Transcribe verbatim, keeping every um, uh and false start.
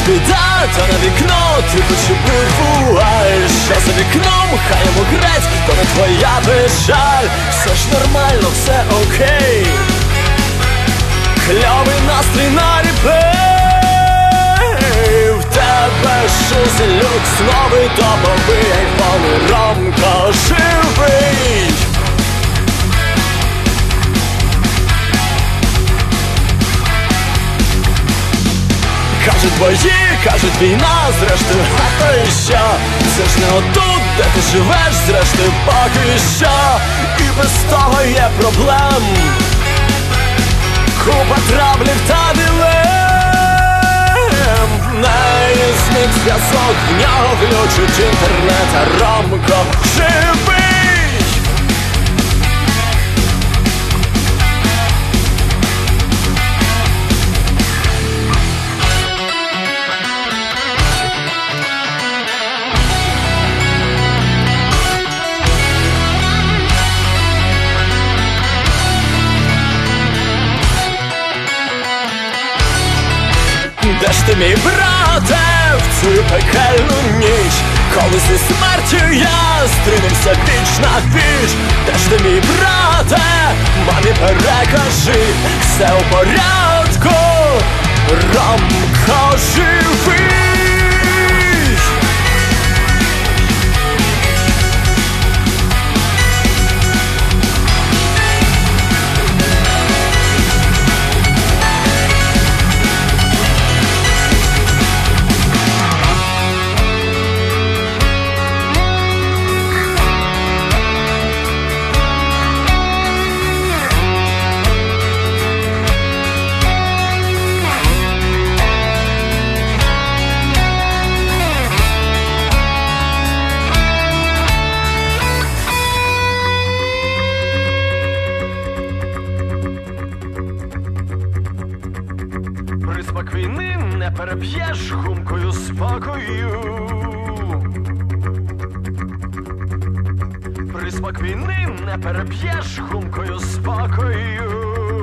біда, то на вікно ти почепив вуаль. Що за вікном, хай йому грець, то не твоя печаль. Все ж нормально, все окей. Кльовий настрій на репей. В тебе шузи, люкс, новий топовий айфон, Ромко живий. Кажуть бої, кажуть війна, зрештою, а то і що? Це ж не отут, де ти живеш, зрештою, поки що. І без того є проблем, купа траблів та дилем. В неї зник зв'язок, в нього глючить інтернет, а Ромко живий. Де ж ти, мій брате, в цю пекельну ніч, коли зі смертю я стрінемся віч на віч? Де ж ти, мій брате, мамі перекажи, все у порядку, Ромко живий. Присмак війни не переб'єш хумкою спокою. Присмак війни не переб'єш хумкою спокою.